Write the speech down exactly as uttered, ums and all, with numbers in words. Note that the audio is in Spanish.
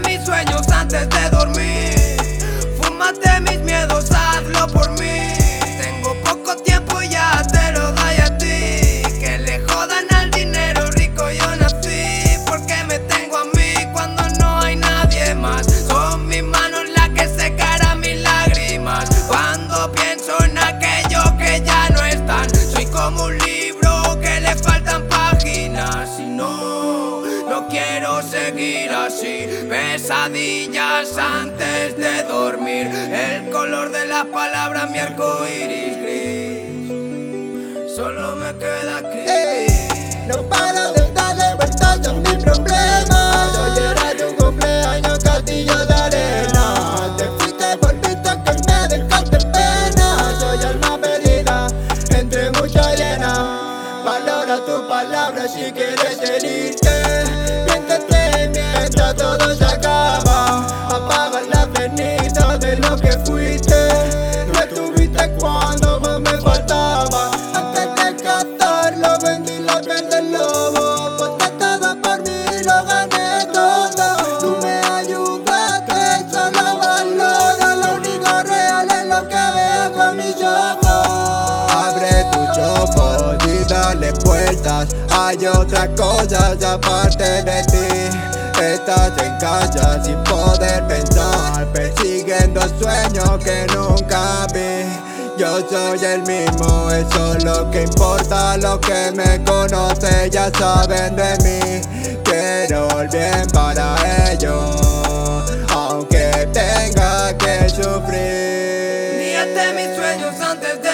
mis sueños antes de dormir. Fúmate mis miedos, hazlo por mí. Tengo poco tiempo, ya te lo doy a ti. Que le jodan al dinero, rico yo nací. Porque me tengo a mí cuando no hay nadie más. Son mis manos las que secarán mis lágrimas. Cuando pienso en aquello que ya no están, soy como un libro que le faltan páginas. Y no, no quiero seguir así. Pesadillas antes de dormir. El color de las palabras, mi arco iris gris. Solo me queda aquí. Ey, no paro de darle vueltas a mi problema. Hoy era tu cumpleaños, castillo de arena. Te fuiste, volviste que me dejaste pena. Soy alma perdida entre mucha arena. Valora tus palabras si quieres herirte. Miéntete mientras todo se acaba. Apaga la ceniza de lo que fuiste. No estuviste cuando más me faltaba. Antes de captarlo vendí la piel del lobo. Ponte todo por mí, lo gané todo. Tú me ayudaste, solo valoro. Lo único real es lo que veo con mis ojos. Abre tus ojos y dale vueltas. Hay otras cosas aparte de ti. Estás en casa sin poder pensar, persiguiendo sueños que nunca vi. Yo soy el mismo, eso es lo que importa. Los que me conocen ya saben de mí. Quiero el bien para ellos, aunque tenga que sufrir. Fíjate mis sueños antes de